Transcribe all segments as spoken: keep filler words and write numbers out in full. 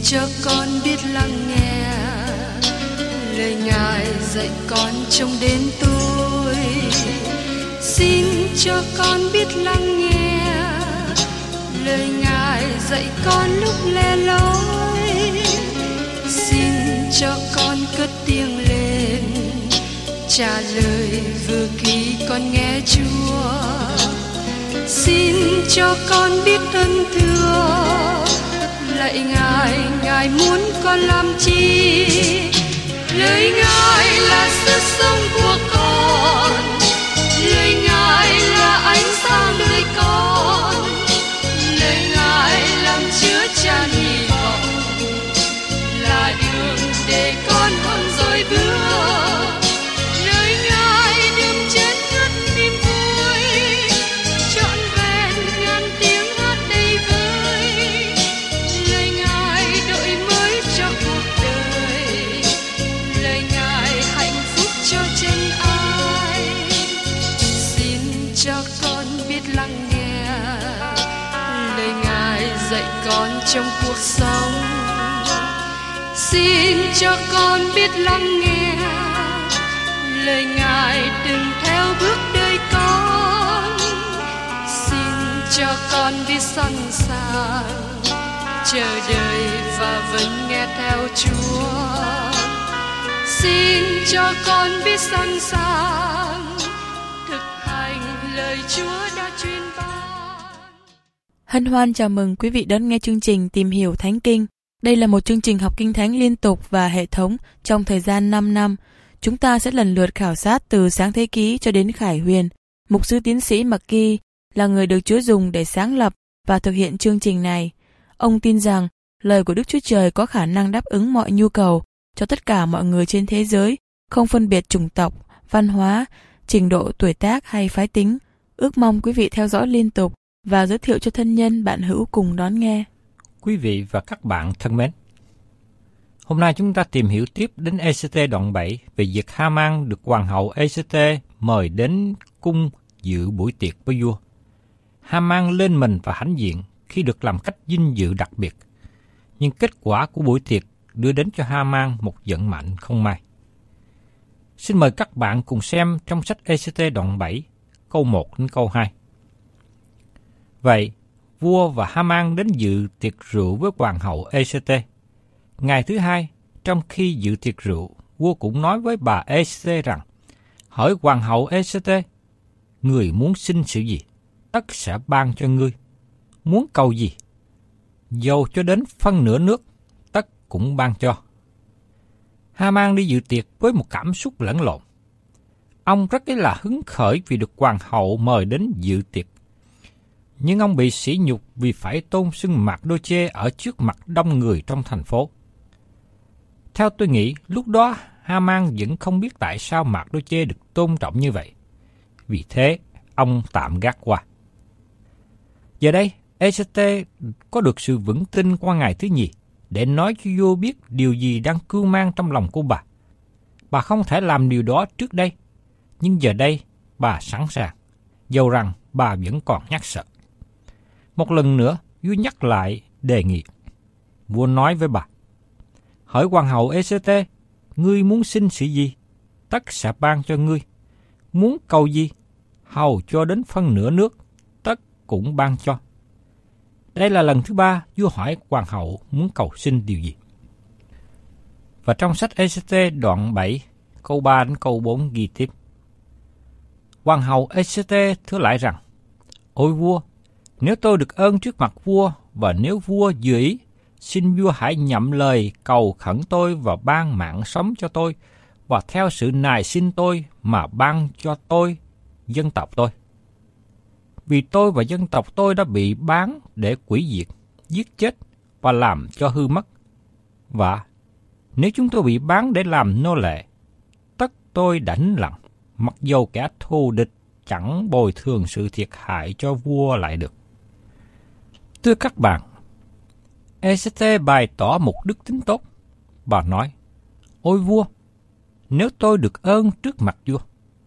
cho con biết lắng nghe lời Ngài dạy con trong đêm tối. Xin cho con biết lắng nghe lời Ngài dạy con lúc lẻ loi. Xin cho con cất tiếng lên trả lời vừa khi con nghe Chúa. Xin cho con biết ơn thưa lạy Ngài, Ngài muốn con làm chi? Lời Ngài là sức sống của con, lời Ngài là ánh sáng đời con, lời Ngài làm chứa chan hy vọng, là đường để con không dối bước. Lời Ngài đừng chết ngất niềm vui, trọn vẹn ngàn tiếng hát đầy vơi. Lời Ngài đổi mới cho cuộc đời, lời Ngài hạnh phúc cho chân ai. Xin cho con biết lắng nghe lời Ngài dạy con trong cuộc sống. Xin cho con biết lắng nghe lời Ngài đừng theo bước đời con. Xin cho con biết sẵn sàng chờ đợi và vẫn nghe theo Chúa. Xin cho con biết sẵn sàng thực hành lời Chúa đã truyền ban. Hân hoan chào mừng quý vị đón nghe chương trình Tìm hiểu Thánh Kinh. Đây là một chương trình học Kinh Thánh liên tục và hệ thống trong thời gian năm năm. Chúng ta sẽ lần lượt khảo sát từ Sáng Thế Ký cho đến Khải Huyền. Mục sư tiến sĩ McGee là người được Chúa dùng để sáng lập và thực hiện chương trình này. Ông tin rằng lời của Đức Chúa Trời có khả năng đáp ứng mọi nhu cầu cho tất cả mọi người trên thế giới, không phân biệt chủng tộc, văn hóa, trình độ tuổi tác hay phái tính. Ước mong quý vị theo dõi liên tục và giới thiệu cho thân nhân bạn hữu cùng đón nghe. Quý vị và các bạn thân mến, hôm nay chúng ta tìm hiểu tiếp đến Ê-xê-tê đoạn bảy về việc Ha-man được hoàng hậu Ê-xê-tê mời đến cung dự buổi tiệc với vua. Ha-man lên mình và hãnh diện khi được làm khách vinh dự đặc biệt, nhưng kết quả của buổi tiệc đưa đến cho Ha-man một vận mệnh không may. Xin mời các bạn cùng xem trong sách Ê-xê-tê đoạn bảy, câu một đến câu hai. Vậy, vua và Ha-man đến dự tiệc rượu với hoàng hậu Ê-xê-tê. Ngày thứ hai, trong khi dự tiệc rượu, vua cũng nói với bà Ê-xê-tê rằng, hỏi hoàng hậu Ê-xê-tê, người muốn xin sự gì, tất sẽ ban cho ngươi. Muốn cầu gì, dầu cho đến phân nửa nước, tất cũng ban cho. Ha-man đi dự tiệc với một cảm xúc lẫn lộn. Ông rất là hứng khởi vì được hoàng hậu mời đến dự tiệc. Nhưng ông bị sỉ nhục vì phải tôn xưng Mạc-đô-chê ở trước mặt đông người trong thành phố. Theo tôi nghĩ, lúc đó Ha-man vẫn không biết tại sao Mạc-đô-chê được tôn trọng như vậy. Vì thế, ông tạm gác qua. Giờ đây, Ê-xê-tê có được sự vững tin qua ngày thứ nhì để nói cho vua biết điều gì đang cưu mang trong lòng của bà. Bà không thể làm điều đó trước đây, nhưng giờ đây bà sẵn sàng, dầu rằng bà vẫn còn nhát sợ. Một lần nữa, vua nhắc lại đề nghị. Vua nói với bà, hỏi hoàng hậu Ê-xê-tê, ngươi muốn xin sự gì, tất sẽ ban cho ngươi. Muốn cầu gì, hầu cho đến phân nửa nước, tất cũng ban cho. Đây là lần thứ ba vua hỏi hoàng hậu muốn cầu xin điều gì. Và trong sách Ê-xê-tê đoạn bảy, câu ba đến câu bốn ghi tiếp. Hoàng hậu Ê-xê-tê thưa lại rằng, ôi vua, nếu tôi được ơn trước mặt vua và nếu vua vừa ý, xin vua hãy nhậm lời cầu khẩn tôi và ban mạng sống cho tôi và theo sự nài xin tôi mà ban cho tôi, dân tộc tôi. Vì tôi và dân tộc tôi đã bị bán để quỷ diệt, giết chết và làm cho hư mất. Và nếu chúng tôi bị bán để làm nô lệ, tất tôi đã nín lặng, mặc dầu kẻ thù địch chẳng bồi thường sự thiệt hại cho vua lại được. Thưa các bạn, Ê-xê-tê bày tỏ một đức tính tốt. Bà nói, ôi vua, nếu tôi được ơn trước mặt vua.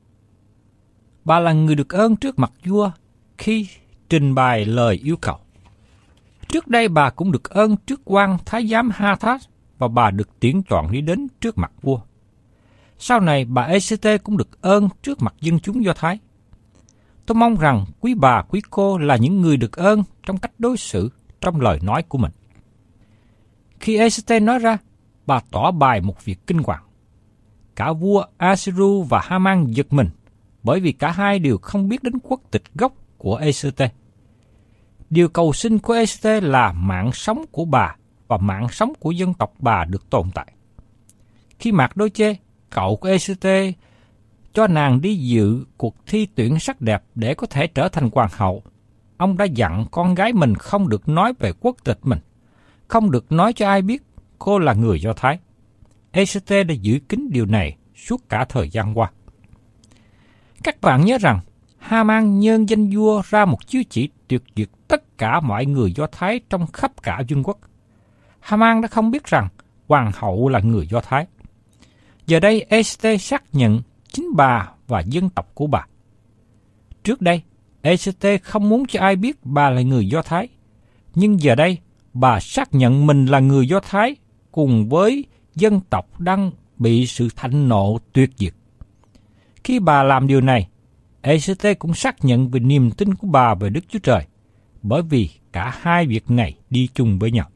Bà là người được ơn trước mặt vua khi trình bày lời yêu cầu. Trước đây bà cũng được ơn trước quan thái giám Hathat và bà được tuyển chọn đi đến trước mặt vua. Sau này bà Ê-xê-tê cũng được ơn trước mặt dân chúng Do Thái. Tôi mong rằng quý bà, quý cô là những người được ơn trong cách đối xử, trong lời nói của mình. Khi Ê-xê-tê nói ra, bà tỏ bài một việc kinh hoàng. Cả vua Asuru và Haman giật mình, bởi vì cả hai đều không biết đến quốc tịch gốc của Ê-xê-tê. Điều cầu xin của Ê-xê-tê là mạng sống của bà và mạng sống của dân tộc bà được tồn tại. Khi Mạc-đô-chê, cậu của Ê-xê-tê, cho nàng đi dự cuộc thi tuyển sắc đẹp để có thể trở thành hoàng hậu, ông đã dặn con gái mình không được nói về quốc tịch mình, không được nói cho ai biết cô là người Do Thái. Ê-xê-tê đã giữ kín điều này suốt cả thời gian qua. Các bạn nhớ rằng, Ha-man nhân danh vua ra một chiếu chỉ tuyệt diệt tất cả mọi người Do Thái trong khắp cả vương quốc. Ha-man đã không biết rằng hoàng hậu là người Do Thái. Giờ đây Ê-xê-tê xác nhận chính bà và dân tộc của bà. Trước đây, Ê-xê-tê không muốn cho ai biết bà là người Do Thái, nhưng giờ đây bà xác nhận mình là người Do Thái cùng với dân tộc đang bị sự thạnh nộ tuyệt diệt. Khi bà làm điều này, Ê-xê-tê cũng xác nhận về niềm tin của bà về Đức Chúa Trời, bởi vì cả hai việc này đi chung với nhau.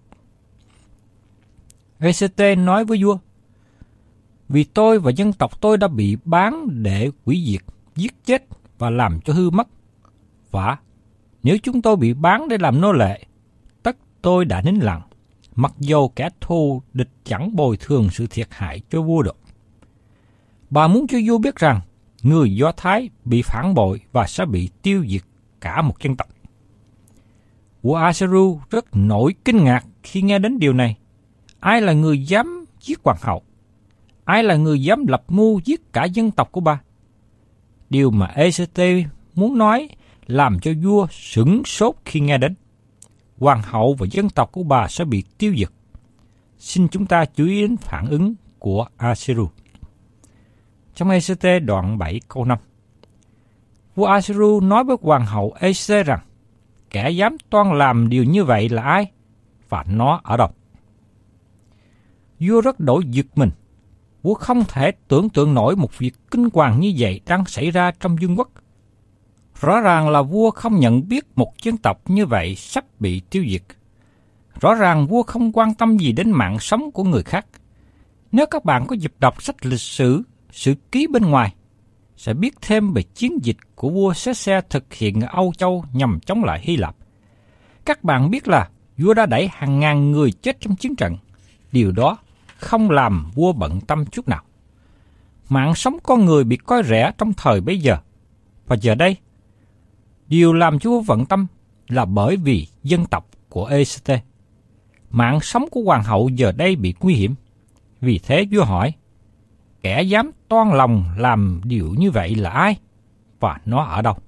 Ê-xê-tê nói với vua, vì tôi và dân tộc tôi đã bị bán để hủy diệt, giết chết và làm cho hư mất. Và nếu chúng tôi bị bán để làm nô lệ, tất tôi đã nín lặng, mặc dầu kẻ thù địch chẳng bồi thường sự thiệt hại cho vua được. Bà muốn cho vua biết rằng người Do Thái bị phản bội và sẽ bị tiêu diệt cả một dân tộc. Vua Asuru rất nổi kinh ngạc khi nghe đến điều này. Ai là người dám giết hoàng hậu? Ai là người dám lập mưu giết cả dân tộc của bà? Điều mà Ê-xê-tê muốn nói làm cho vua sửng sốt khi nghe đến. Hoàng hậu và dân tộc của bà sẽ bị tiêu diệt. Xin chúng ta chú ý đến phản ứng của Asuru. Trong Ê-xê-tê đoạn bảy câu năm, vua Asuru nói với hoàng hậu Ê-xê rằng, kẻ dám toan làm điều như vậy là ai? Và nó ở đâu? Vua rất đổi giật mình. Vua không thể tưởng tượng nổi một việc kinh hoàng như vậy đang xảy ra trong vương quốc. Rõ ràng là vua không nhận biết một dân tộc như vậy sắp bị tiêu diệt. Rõ ràng vua không quan tâm gì đến mạng sống của người khác. Nếu các bạn có dịp đọc sách lịch sử, sử ký bên ngoài, sẽ biết thêm về chiến dịch của vua Sê-se thực hiện ở Âu Châu nhằm chống lại Hy Lạp. Các bạn biết là vua đã đẩy hàng ngàn người chết trong chiến trận. Điều đó không làm vua bận tâm chút nào. Mạng sống con người bị coi rẻ trong thời bấy giờ. Và giờ đây, điều làm cho vua bận tâm là bởi vì dân tộc của Ê-xê-tê. Mạng sống của hoàng hậu giờ đây bị nguy hiểm. Vì thế vua hỏi, kẻ dám toan lòng làm điều như vậy là ai? Và nó ở đâu?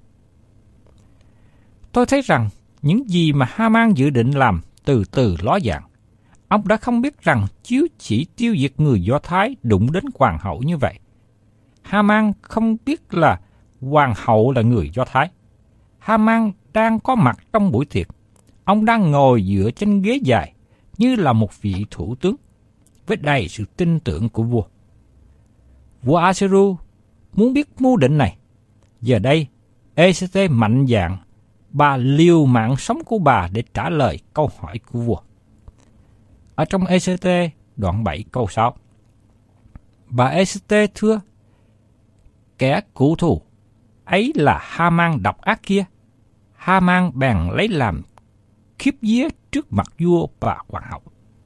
Tôi thấy rằng những gì mà Ha-man dự định làm từ từ ló dạng. Ông đã không biết rằng chiếu chỉ tiêu diệt người Do Thái đụng đến hoàng hậu như vậy. Ha-man không biết là hoàng hậu là người Do Thái. Ha-man đang có mặt trong buổi tiệc. Ông đang ngồi dựa trên ghế dài như là một vị thủ tướng, với đầy sự tin tưởng của vua. Vua Asuru muốn biết mưu định này. Giờ đây, Ê-xê-tê mạnh dạn, bà liều mạng sống của bà để trả lời câu hỏi của vua. Ở trong Ê-xê-tê đoạn bảy câu sáu, bà Ê-xê-tê thưa, kẻ cựu thù ấy là Ha-man độc ác kia. Ha-man bèn lấy làm khiếp vía trước mặt vua và hoàng hậu.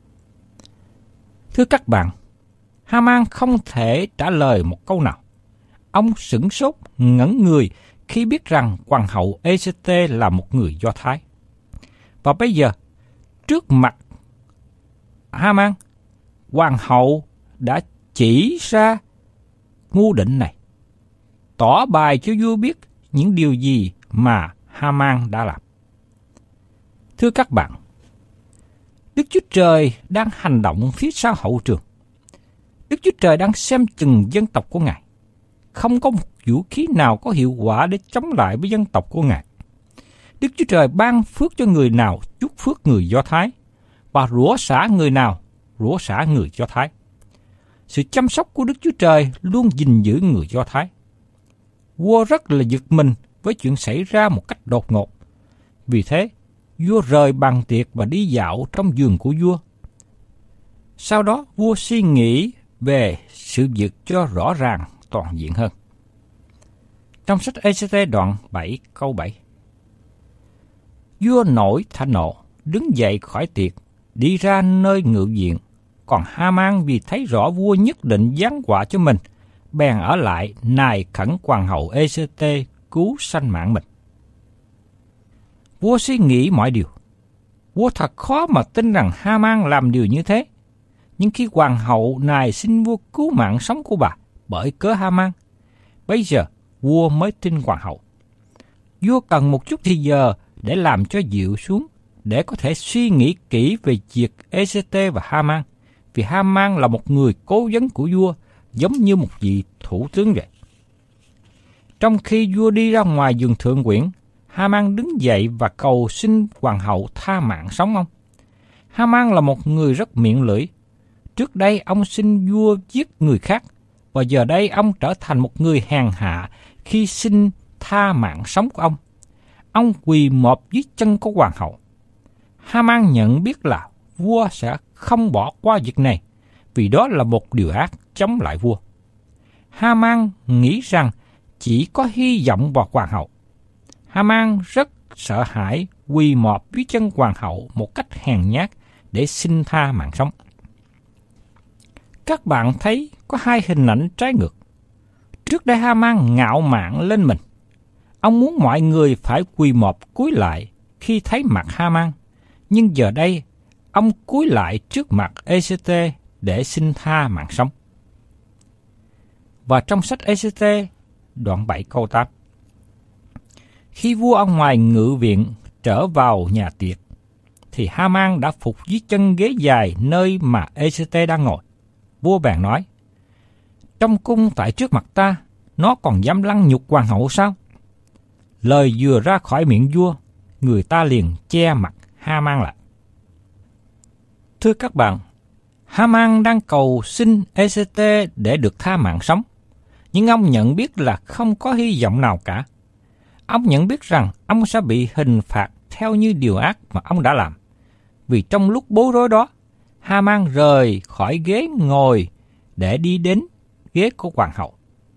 Thưa các bạn, Ha-man không thể trả lời một câu nào. Ông sửng sốt, ngẩn người khi biết rằng hoàng hậu Ê-xê-tê là một người Do Thái. Và bây giờ, trước mặt Ha-man, hoàng hậu đã chỉ ra mưu định này, tỏ bài cho vua biết những điều gì mà Ha-man đã làm. Thưa các bạn, Đức Chúa Trời đang hành động phía sau hậu trường. Đức Chúa Trời đang xem chừng dân tộc của Ngài. Không có một vũ khí nào có hiệu quả để chống lại với dân tộc của Ngài. Đức Chúa Trời ban phước cho người nào chúc phước người Do Thái, và rủa xả người nào rủa xả người Do Thái. Sự chăm sóc của Đức Chúa Trời luôn gìn giữ người Do Thái. Vua rất là giật mình với chuyện xảy ra một cách đột ngột. Vì thế, vua rời bàn tiệc và đi dạo trong vườn của vua. Sau đó, vua suy nghĩ về sự việc cho rõ ràng toàn diện hơn. Trong sách Ê-xê-tê đoạn bảy câu bảy. Vua nổi thạnh nộ, đứng dậy khỏi tiệc, đi ra nơi ngự viện. Còn Ha-man vì thấy rõ vua nhất định giáng họa cho mình, bèn ở lại nài khẩn hoàng hậu Ê-xê-tê cứu sanh mạng mình. Vua suy nghĩ mọi điều. Vua thật khó mà tin rằng Ha-man làm điều như thế. Nhưng khi hoàng hậu nài xin vua cứu mạng sống của bà bởi cớ Ha-man, bây giờ vua mới tin hoàng hậu. Vua cần một chút thời giờ để làm cho dịu xuống, để có thể suy nghĩ kỹ về việc Ê-xê-tê và Ha-man, vì Ha-man là một người cố vấn của vua, giống như một vị thủ tướng vậy. Trong khi vua đi ra ngoài vườn thượng quyển, Ha-man đứng dậy và cầu xin hoàng hậu tha mạng sống ông. Ha-man là một người rất miệng lưỡi. Trước đây ông xin vua giết người khác, và giờ đây ông trở thành một người hèn hạ khi xin tha mạng sống của ông. Ông quỳ mọp dưới chân của hoàng hậu. Ha-man nhận biết là vua sẽ không bỏ qua việc này, vì đó là một điều ác chống lại vua. Ha-man nghĩ rằng chỉ có hy vọng vào hoàng hậu. Ha-man rất sợ hãi quỳ mọp dưới chân hoàng hậu một cách hèn nhát để xin tha mạng sống. Các bạn thấy có hai hình ảnh trái ngược. Trước đây Ha-man ngạo mạn lên mình. Ông muốn mọi người phải quỳ mọp cúi lại khi thấy mặt Ha-man, nhưng giờ đây ông cúi lại trước mặt Ê-xê-tê để xin tha mạng sống. Và trong sách Ê-xê-tê đoạn bảy câu tám. Khi vua ở ngoài ngự viện trở vào nhà tiệc, thì Ha-man đã phục dưới chân ghế dài nơi mà Ê-xê-tê đang ngồi. Vua bèn nói, trong cung tại trước mặt ta, nó còn dám lăng nhục hoàng hậu sao? Lời vừa ra khỏi miệng vua, người ta liền che mặt Ha-man lại. Thưa các bạn, Ha-man đang cầu xin Ê-xê-tê để được tha mạng sống, nhưng ông nhận biết là không có hy vọng nào cả. Ông nhận biết rằng ông sẽ bị hình phạt theo như điều ác mà ông đã làm. Vì trong lúc bối rối đó, Ha-man rời khỏi ghế ngồi để đi đến ghế của hoàng hậu.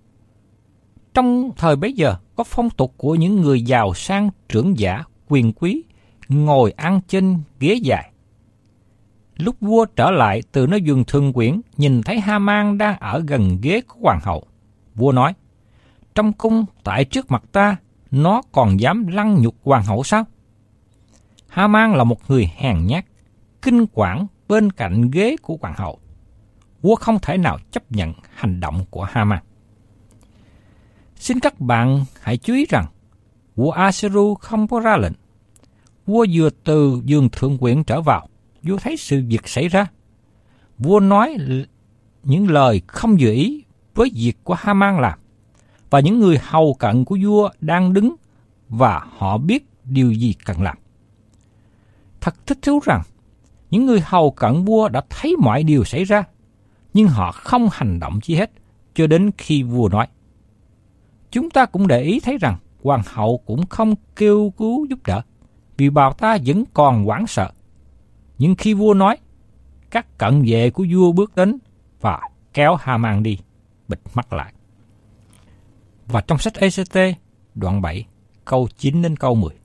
Trong thời bấy giờ, có phong tục của những người giàu sang trưởng giả, quyền quý, ngồi ăn trên ghế dài. Lúc vua trở lại từ nơi vườn thượng quyển, nhìn thấy Ha-man đang ở gần ghế của hoàng hậu. Vua nói, trong cung tại trước mặt ta, nó còn dám lăng nhục hoàng hậu sao? Ha-man là một người hèn nhát, kinh quản bên cạnh ghế của hoàng hậu. Vua không thể nào chấp nhận hành động của Ha-man. Xin các bạn hãy chú ý rằng, vua Asuero không có ra lệnh. Vua vừa từ vườn thượng quyển trở vào, vua thấy sự việc xảy ra. Vua nói những lời không vừa ý với việc của Ha-man làm, và những người hầu cận của vua đang đứng và họ biết điều gì cần làm. Thật thích thú rằng, những người hầu cận vua đã thấy mọi điều xảy ra, nhưng họ không hành động chi hết cho đến khi vua nói. Chúng ta cũng để ý thấy rằng hoàng hậu cũng không kêu cứu giúp đỡ, vì bà ta vẫn còn hoảng sợ. Nhưng khi vua nói, các cận vệ của vua bước đến và kéo Ha-man đi, bịt mắt lại. Và trong sách Ê-xê-tê đoạn bảy, câu chín đến câu mười.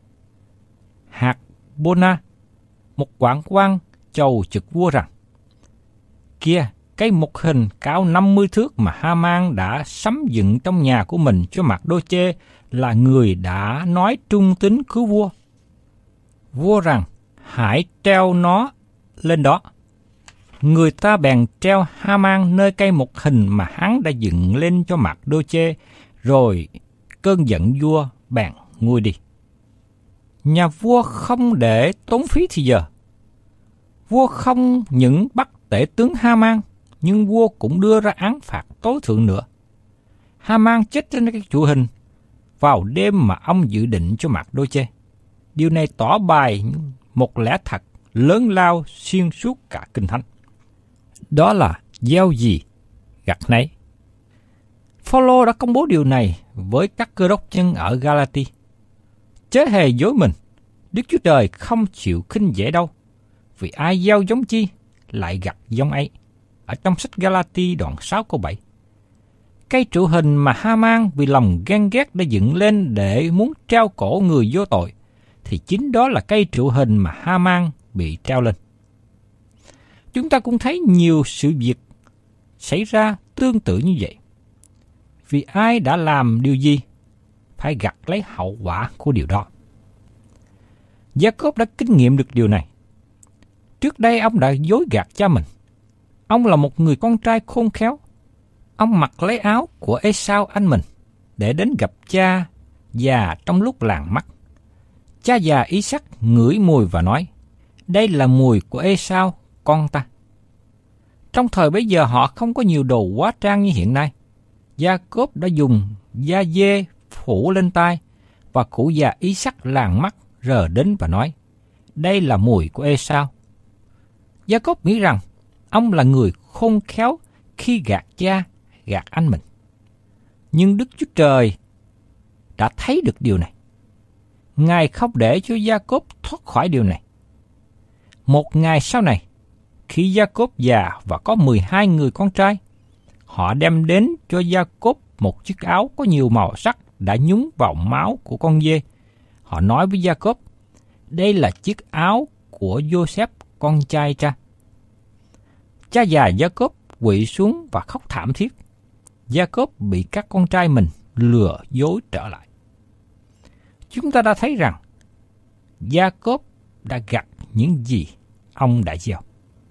Hạt Bona, một quản quan chầu trực vua rằng, kia, cái mục hình cao năm mươi thước mà Ha-man đã sắm dựng trong nhà của mình cho Mạc-đô-chê là người đã nói trung tín cứu vua. Vua rằng, hãy treo nó lên đó. Người ta bèn treo Ha-man nơi cây mục hình mà hắn đã dựng lên cho Mạc-đô-chê, rồi cơn giận vua bèn nguôi đi. Nhà vua không để tốn phí thì giờ. Vua không những bắt tể tướng Ha-man, nhưng vua cũng đưa ra án phạt tối thượng nữa. Ha-man chết trên cái trụ hình vào đêm mà ông dự định cho Mạc-đô-chê. điều này tỏ bày một lẽ thật lớn lao xuyên suốt cả Kinh Thánh. Đó là gieo gì, gặt nấy. Phao-lô đã công bố điều này với các cơ đốc nhân ở Galati. Chớ hề dối mình, Đức Chúa Trời không chịu khinh dễ đâu, vì ai gieo giống chi, lại gặt giống ấy. Ở trong sách Galati đoạn sáu câu bảy. Cây trụ hình mà Ha-man vì lòng ghen ghét đã dựng lên để muốn treo cổ người vô tội, thì chính đó là cây trụ hình mà Ha-man bị treo lên. Chúng ta cũng thấy nhiều sự việc xảy ra tương tự như vậy. Vì ai đã làm điều gì, phải gặt lấy hậu quả của điều đó. Gia-cốp đã kinh nghiệm được điều này. Trước đây ông đã dối gạt cha mình. Ông là một người con trai khôn khéo. Ông mặc lấy áo của Ê-sao anh mình để đến gặp cha già trong lúc làng mắt. Cha già I-sắc ngửi mùi và nói, đây là mùi của Ê-sao con ta. Trong thời bấy giờ họ không có nhiều đồ hóa trang như hiện nay. Gia-cốp đã dùng da dê phủ lên tai, và cụ già I-sắc làng mắt rờ đến và nói, đây là mùi của Ê-sao. Gia-cốp nghĩ rằng ông là người khôn khéo khi gạt cha, gạt anh mình. Nhưng Đức Chúa Trời đã thấy được điều này. Ngài không để cho Gia-cốp thoát khỏi điều này. Một ngày sau này, khi Gia-cốp già và có mười hai người con trai, họ đem đến cho Gia-cốp một chiếc áo có nhiều màu sắc đã nhúng vào máu của con dê. Họ nói với Gia-cốp, đây là chiếc áo của Giô-xép con trai cha. Cha già Gia-cốp quỵ xuống và khóc thảm thiết. Gia-cốp bị các con trai mình lừa dối trở lại. Chúng ta đã thấy rằng Gia-cốp đã gặt những gì ông đã gieo.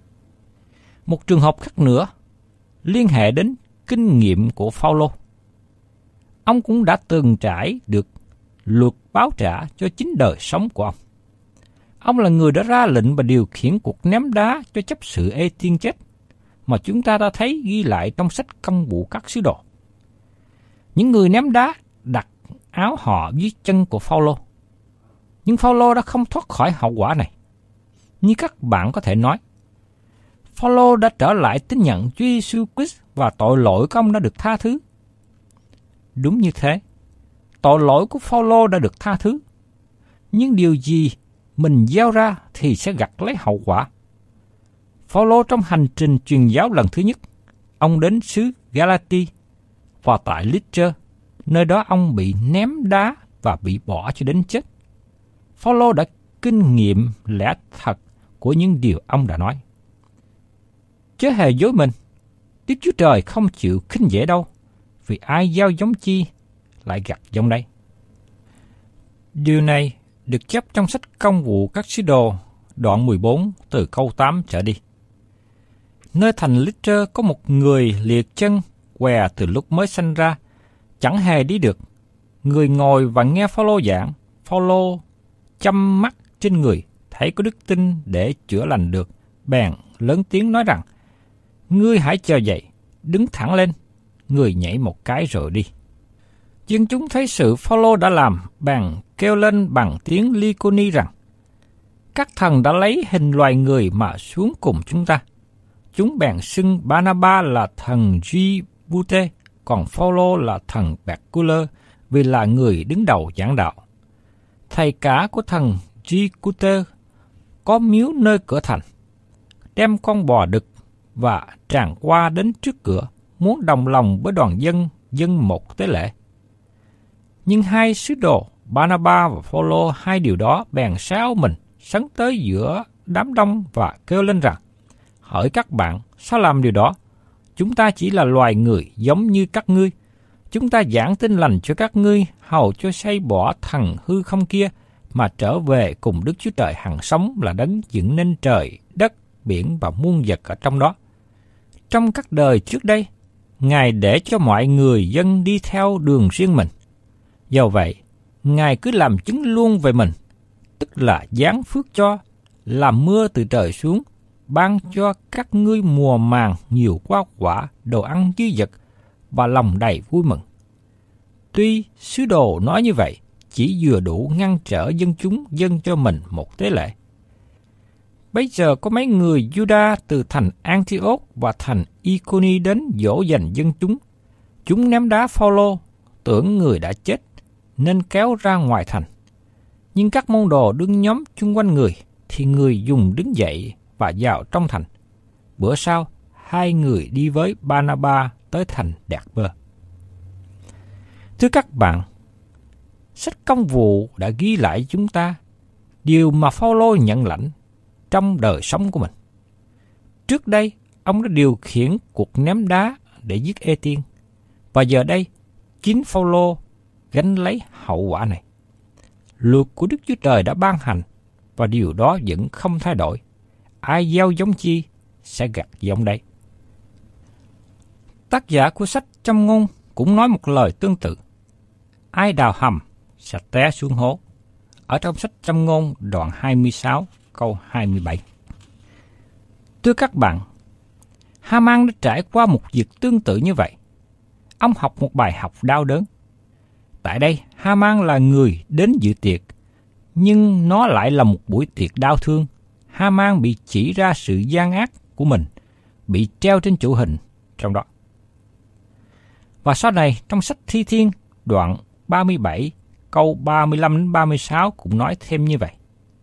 Một trường hợp khác nữa liên hệ đến kinh nghiệm của Phao-lô. Ông cũng đã từng trải được luật báo trả cho chính đời sống của ông. Ông là người đã ra lệnh và điều khiển cuộc ném đá cho chấp sự Ê-tiên chết, mà chúng ta đã thấy ghi lại trong sách Công vụ các sứ đồ. Những người ném đá đặt áo họ dưới chân của Phao-lô. Nhưng Phao-lô đã không thoát khỏi hậu quả này. Như các bạn có thể nói, Phao-lô đã trở lại tín nhận Chúa Giêsu Christ và tội lỗi của ông đã được tha thứ. Đúng như thế, tội lỗi của Phao-lô đã được tha thứ. Nhưng điều gì mình gieo ra thì sẽ gặt lấy hậu quả. Phao-lô trong hành trình truyền giáo lần thứ nhất, ông đến xứ Galati và tại Lystra, nơi đó ông bị ném đá và bị bỏ cho đến chết. Phao-lô đã kinh nghiệm lẽ thật của những điều ông đã nói. Chớ hề dối mình, Đức Chúa Trời không chịu khinh dễ đâu, vì ai gieo giống chi, lại gặt giống đấy. Điều này được chép trong sách Công vụ các sứ đồ, đoạn mười bốn, từ câu tám trở đi. Nơi thành Lystra có một người liệt chân, què từ lúc mới sanh ra, chẳng hề đi được. Người ngồi và nghe Phao-lô giảng. Phao-lô chăm mắt trên người, thấy có đức tin để chữa lành được, bèn lớn tiếng nói rằng, ngươi hãy chờ dậy, đứng thẳng lên. Người nhảy một cái rồi đi. Dân chúng thấy sự Phao-lô đã làm, bèn kêu lên bằng tiếng Ly-cô-ni rằng, các thần đã lấy hình loài người mà xuống cùng chúng ta. Chúng bèn xưng Ba-na-ba là thần Gi-bu-tê, còn Phao-lô là thần Bẹt-cu-lơ, vì là người đứng đầu giảng đạo. Thầy cả của thần Gi-cu-tê có miếu nơi cửa thành, đem con bò đực và tràn qua đến trước cửa, muốn đồng lòng với đoàn dân dân một tế lễ. Nhưng hai sứ đồ Ba-na-ba và Phao-lô hai điều đó bèn xáo mình sấn tới giữa đám đông và kêu lên rằng, hỡi các bạn, sao làm điều đó? Chúng ta chỉ là loài người giống như các ngươi. Chúng ta giảng tin lành cho các ngươi, hầu cho xây bỏ thần hư không kia, mà trở về cùng Đức Chúa Trời hằng sống là đấng dựng nên trời, đất, biển và muôn vật ở trong đó. Trong các đời trước đây, Ngài để cho mọi người dân đi theo đường riêng mình. Do vậy, Ngài cứ làm chứng luôn về mình, tức là giáng phước cho, làm mưa từ trời xuống, ban cho các ngươi mùa màng nhiều hoa quả, đồ ăn dư dật và lòng đầy vui mừng. Tuy sứ đồ nói như vậy, chỉ vừa đủ ngăn trở dân chúng dâng cho mình một tế lễ. Bây giờ có mấy người Juda từ thành Antioch và thành Iconi đến dỗ dành dân chúng. Chúng ném đá Phao-lô, tưởng người đã chết, nên kéo ra ngoài thành. Nhưng các môn đồ đứng nhóm chung quanh người, thì người dùng đứng dậy và vào trong thành. Bữa sau, hai người đi với Ba-na-ba tới thành Đạt-bơ. Thưa các bạn, sách Công vụ đã ghi lại chúng ta điều mà Phao-lô nhận lãnh trong đời sống của mình. Trước đây, ông đã điều khiển cuộc ném đá để giết Ê-tiên, và giờ đây, chính Phao-lô gánh lấy hậu quả này. Luật của Đức Chúa Trời đã ban hành, và điều đó vẫn không thay đổi. Ai gieo giống chi sẽ gặt giống đấy. Tác giả của sách Châm ngôn cũng nói một lời tương tự. Ai đào hầm sẽ té xuống hố. Ở trong sách Châm ngôn đoạn hai mươi sáu câu hai mươi bảy. Thưa các bạn, Ha-man đã trải qua một việc tương tự như vậy. Ông học một bài học đau đớn. Tại đây, Ha-man là người đến dự tiệc, nhưng nó lại là một buổi tiệc đau thương. Ha-man bị chỉ ra sự gian ác của mình, bị treo trên trụ hình trong đó. Và sau này, trong sách Thi Thiên, đoạn ba mươi bảy, câu ba mươi lăm đến ba mươi sáu cũng nói thêm như vậy.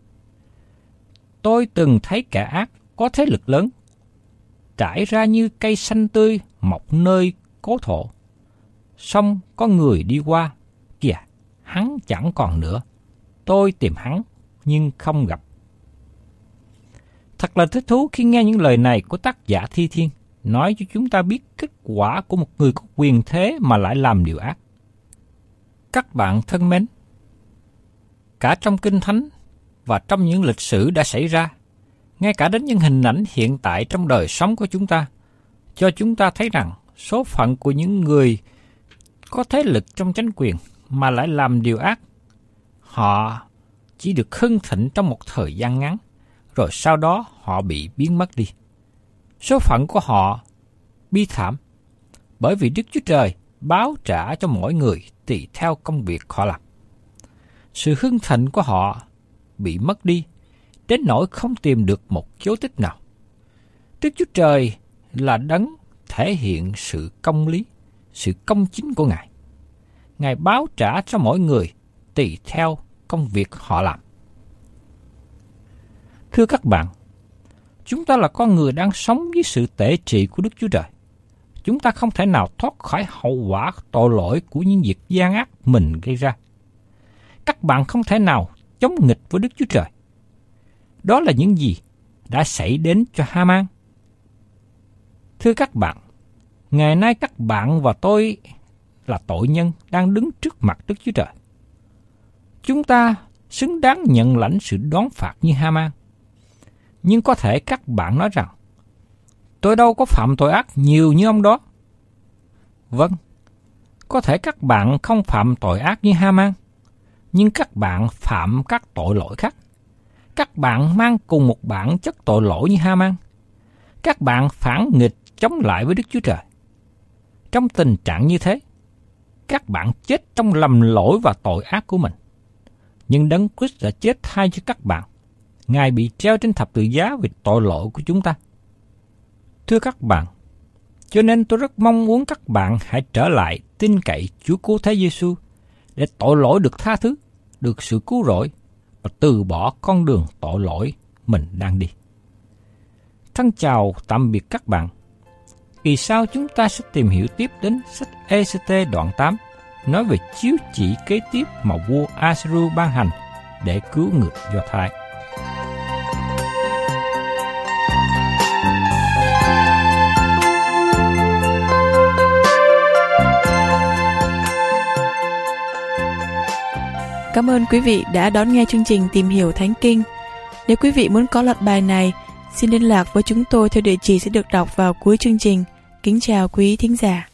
Tôi từng thấy kẻ ác có thế lực lớn, trải ra như cây xanh tươi mọc nơi cố thổ. Song có người đi qua, kìa, hắn chẳng còn nữa. Tôi tìm hắn, nhưng không gặp. Thật là thích thú khi nghe những lời này của tác giả Thi Thiên, nói cho chúng ta biết kết quả của một người có quyền thế mà lại làm điều ác. Các bạn thân mến, cả trong Kinh Thánh và trong những lịch sử đã xảy ra, ngay cả đến những hình ảnh hiện tại trong đời sống của chúng ta, cho chúng ta thấy rằng số phận của những người có thế lực trong chính quyền mà lại làm điều ác, họ chỉ được hưng thịnh trong một thời gian ngắn, rồi sau đó họ bị biến mất đi. Số phận của họ bi thảm, bởi vì Đức Chúa Trời báo trả cho mỗi người tùy theo công việc họ làm. Sự hưng thịnh của họ bị mất đi, đến nỗi không tìm được một dấu tích nào. Đức Chúa Trời là đấng thể hiện sự công lý, sự công chính của Ngài. Ngài báo trả cho mỗi người tùy theo công việc họ làm. Thưa các bạn, chúng ta là con người đang sống với sự tể trị của Đức Chúa Trời. Chúng ta không thể nào thoát khỏi hậu quả tội lỗi của những việc gian ác mình gây ra. Các bạn không thể nào chống nghịch với Đức Chúa Trời. Đó là những gì đã xảy đến cho Ha-man. Thưa các bạn, ngày nay các bạn và tôi là tội nhân đang đứng trước mặt Đức Chúa Trời. Chúng ta xứng đáng nhận lãnh sự đón phạt như Ha-man. Nhưng có thể các bạn nói rằng, tôi đâu có phạm tội ác nhiều như ông đó. Vâng, có thể các bạn không phạm tội ác như Ha-man, nhưng các bạn phạm các tội lỗi khác. Các bạn mang cùng một bản chất tội lỗi như Ha-man. Các bạn phản nghịch chống lại với Đức Chúa Trời. Trong tình trạng như thế, các bạn chết trong lầm lỗi và tội ác của mình. Nhưng Đấng Christ đã chết thay cho các bạn. Ngài bị treo trên thập tự giá vì tội lỗi của chúng ta. Thưa các bạn, cho nên tôi rất mong muốn các bạn hãy trở lại tin cậy Chúa Cứu Thế Giêsu để tội lỗi được tha thứ, được sự cứu rỗi và từ bỏ con đường tội lỗi mình đang đi. Thân chào tạm biệt các bạn. Kỳ sau chúng ta sẽ tìm hiểu tiếp đến sách Ê-xê-tê đoạn tám, nói về chiếu chỉ kế tiếp mà vua A-sê-ru ban hành để cứu người Do Thái. Cảm ơn quý vị đã đón nghe chương trình Tìm Hiểu Thánh Kinh. Nếu quý vị muốn có loạt bài này, xin liên lạc với chúng tôi theo địa chỉ sẽ được đọc vào cuối chương trình. Kính chào quý thính giả.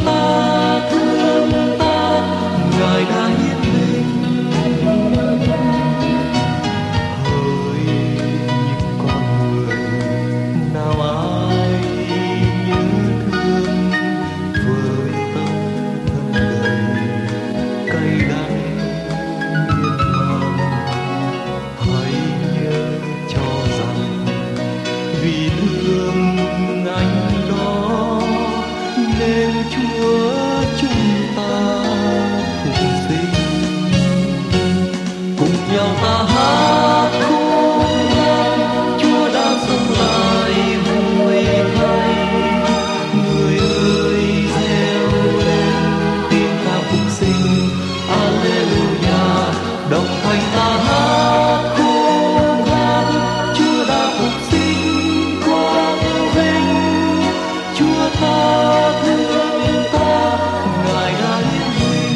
ta thương ta, Ngài đã hiến mình. Hỡi những con người nào ai nhớ thương với tâm thâm đầy cay đắng miên man, hãy nhớ cho rằng vì thương anh đó nên Chúa chúng ta phục sinh. Cùng nhau ta hát khúc hát, Chúa đã sống lại vui thay. Người ơi reo lên tiếng ca phục sinh, Alleluia. Đồng thanh ta hát khúc hát, Chúa đã phục sinh quang vinh. Chúa ta thương ta, Ngài đã hiến mình.